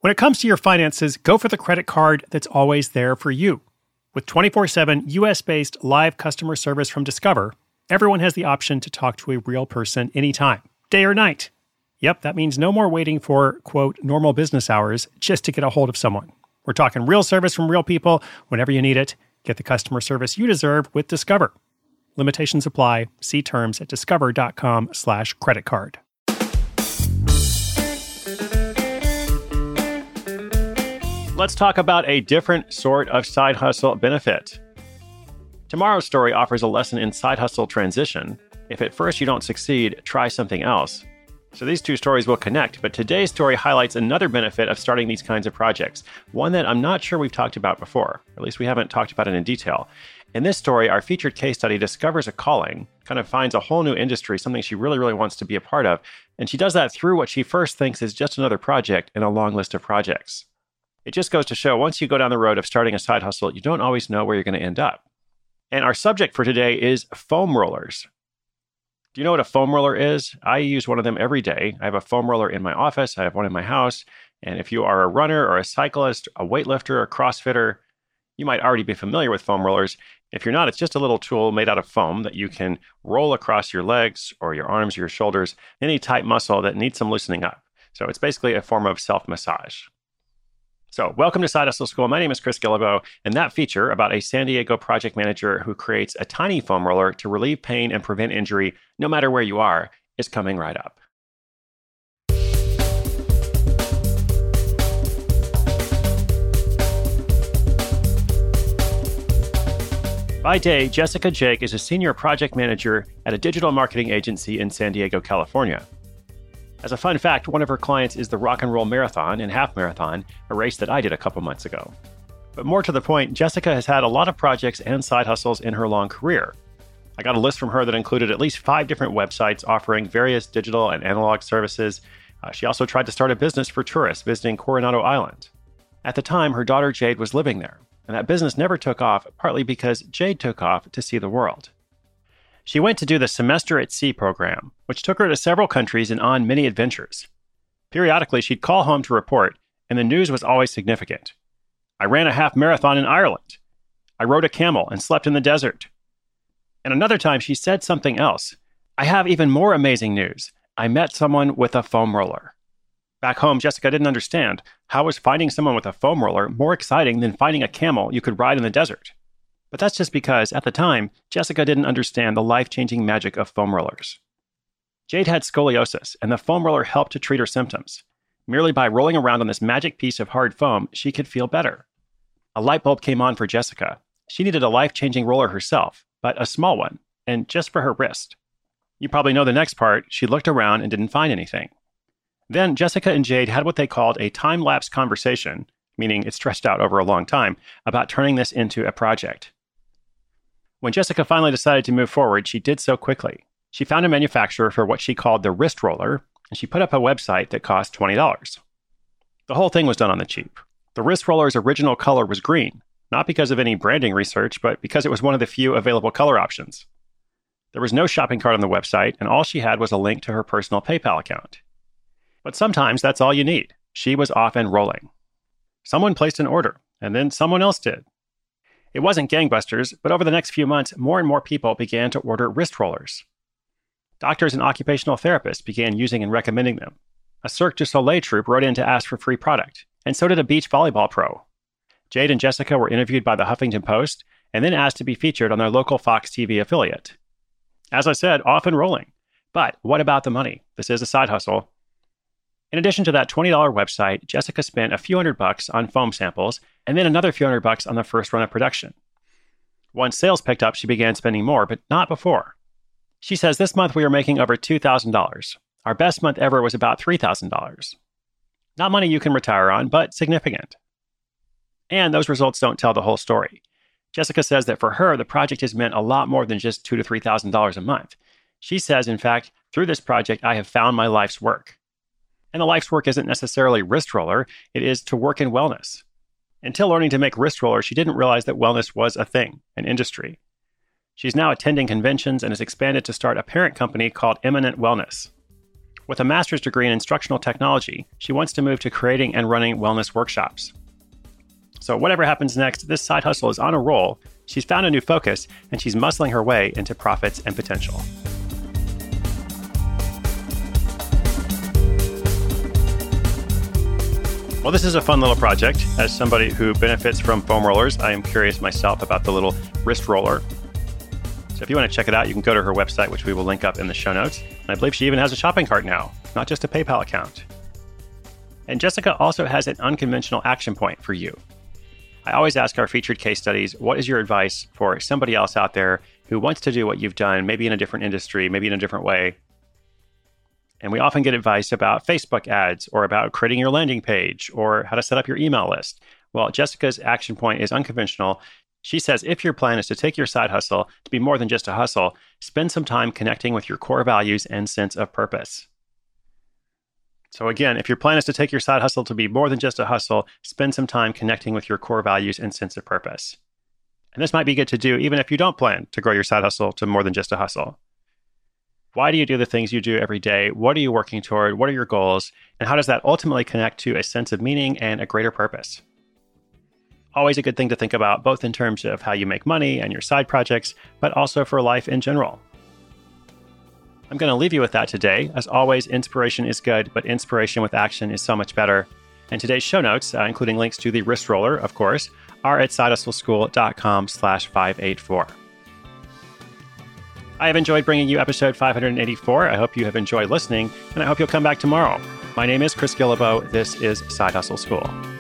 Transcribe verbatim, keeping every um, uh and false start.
When it comes to your finances, go for the credit card that's always there for you. With twenty-four seven U S-based live customer service from Discover, everyone has the option to talk to a real person anytime, day or night. Yep, that means no more waiting for, quote, normal business hours just to get a hold of someone. We're talking real service from real people whenever you need it. Get the customer service you deserve with Discover. Limitations apply. See terms at discover.com slash credit card. Let's talk about a different sort of side hustle benefit. Tomorrow's story offers a lesson in side hustle transition. If at first you don't succeed, try something else. So these two stories will connect, but today's story highlights another benefit of starting these kinds of projects, one that I'm not sure we've talked about before. At least we haven't talked about it in detail. In this story, our featured case study discovers a calling, kind of finds a whole new industry, something she really, really wants to be a part of, and she does that through what she first thinks is just another project in a long list of projects. It just goes to show, once you go down the road of starting a side hustle, you don't always know where you're going to end up. And our subject for today is foam rollers. Do you know what a foam roller is? I use one of them every day. I have a foam roller in my office. I have one in my house. And if you are a runner or a cyclist, a weightlifter, a CrossFitter, you might already be familiar with foam rollers. If you're not, it's just a little tool made out of foam that you can roll across your legs or your arms or your shoulders, any tight muscle that needs some loosening up. So it's basically a form of self-massage. So welcome to Side Hustle School. My name is Chris Guillebeau, and that feature about a San Diego project manager who creates a tiny foam roller to relieve pain and prevent injury no matter where you are is coming right up. By day, Jessica Jake is a senior project manager at a digital marketing agency in San Diego, California. As a fun fact, one of her clients is the Rock and Roll Marathon and Half Marathon, a race that I did a couple months ago. But more to the point, Jessica has had a lot of projects and side hustles in her long career. I got a list from her that included at least five different websites offering various digital and analog services. Uh, she also tried to start a business for tourists visiting Coronado Island. At the time, her daughter Jade was living there, and that business never took off, partly because Jade took off to see the world. She went to do the Semester at Sea program, which took her to several countries and on many adventures. Periodically, she'd call home to report, and the news was always significant. I ran a half marathon in Ireland. I rode a camel and slept in the desert. And another time, she said something else. I have even more amazing news. I met someone with a foam roller. Back home, Jessica didn't understand. How was finding someone with a foam roller more exciting than finding a camel you could ride in the desert? But that's just because, at the time, Jessica didn't understand the life-changing magic of foam rollers. Jade had scoliosis, and the foam roller helped to treat her symptoms. Merely by rolling around on this magic piece of hard foam, she could feel better. A light bulb came on for Jessica. She needed a life-changing roller herself, but a small one, and just for her wrist. You probably know the next part. She looked around and didn't find anything. Then Jessica and Jade had what they called a time-lapse conversation, meaning it stretched out over a long time, about turning this into a project. When Jessica finally decided to move forward, she did so quickly. She found a manufacturer for what she called the wrist roller, and she put up a website that cost twenty dollars. The whole thing was done on the cheap. The wrist roller's original color was green, not because of any branding research, but because it was one of the few available color options. There was no shopping cart on the website, and all she had was a link to her personal PayPal account. But sometimes that's all you need. She was off and rolling. Someone placed an order, and then someone else did. It wasn't gangbusters, but over the next few months, more and more people began to order wrist rollers. Doctors and occupational therapists began using and recommending them. A Cirque du Soleil troupe wrote in to ask for free product, and so did a beach volleyball pro. Jade and Jessica were interviewed by the Huffington Post, and then asked to be featured on their local Fox T V affiliate. As I said, off and rolling. But what about the money? This is a side hustle. In addition to that twenty dollars website, Jessica spent a few hundred bucks on foam samples and then another few hundred bucks on the first run of production. Once sales picked up, she began spending more, but not before. She says this month we are making over two thousand dollars. Our best month ever was about three thousand dollars. Not money you can retire on, but significant. And those results don't tell the whole story. Jessica says that for her, the project has meant a lot more than just two thousand to three thousand dollars a month. She says, in fact, through this project, I have found my life's work. And the life's work isn't necessarily wrist roller, it is to work in wellness. Until learning to make wrist rollers, she didn't realize that wellness was a thing, an industry. She's now attending conventions and has expanded to start a parent company called Eminent Wellness. With a master's degree in instructional technology, she wants to move to creating and running wellness workshops. So whatever happens next, this side hustle is on a roll. She's found a new focus, and she's muscling her way into profits and potential. Well, this is a fun little project. As somebody who benefits from foam rollers, I am curious myself about the little wrist roller. So if you want to check it out, you can go to her website, which we will link up in the show notes. And I believe she even has a shopping cart now, not just a PayPal account. And Jessica also has an unconventional action point for you. I always ask our featured case studies, what is your advice for somebody else out there who wants to do what you've done, maybe in a different industry, maybe in a different way? And we often get advice about Facebook ads or about creating your landing page or how to set up your email list. Well, Jessica's action point is unconventional. She says if your plan is to take your side hustle to be more than just a hustle, spend some time connecting with your core values and sense of purpose. So again, if your plan is to take your side hustle to be more than just a hustle, spend some time connecting with your core values and sense of purpose. And this might be good to do even if you don't plan to grow your side hustle to more than just a hustle. Why do you do the things you do every day? What are you working toward? What are your goals? And how does that ultimately connect to a sense of meaning and a greater purpose? Always a good thing to think about, both in terms of how you make money and your side projects, but also for life in general. I'm going to leave you with that today. As always, inspiration is good, but inspiration with action is so much better. And today's show notes, uh, including links to the wrist roller, of course, are at sidehustleschool.com slash 584. I have enjoyed bringing you episode five hundred eighty-four. I hope you have enjoyed listening, and I hope you'll come back tomorrow. My name is Chris Guillebeau. This is Side Hustle School.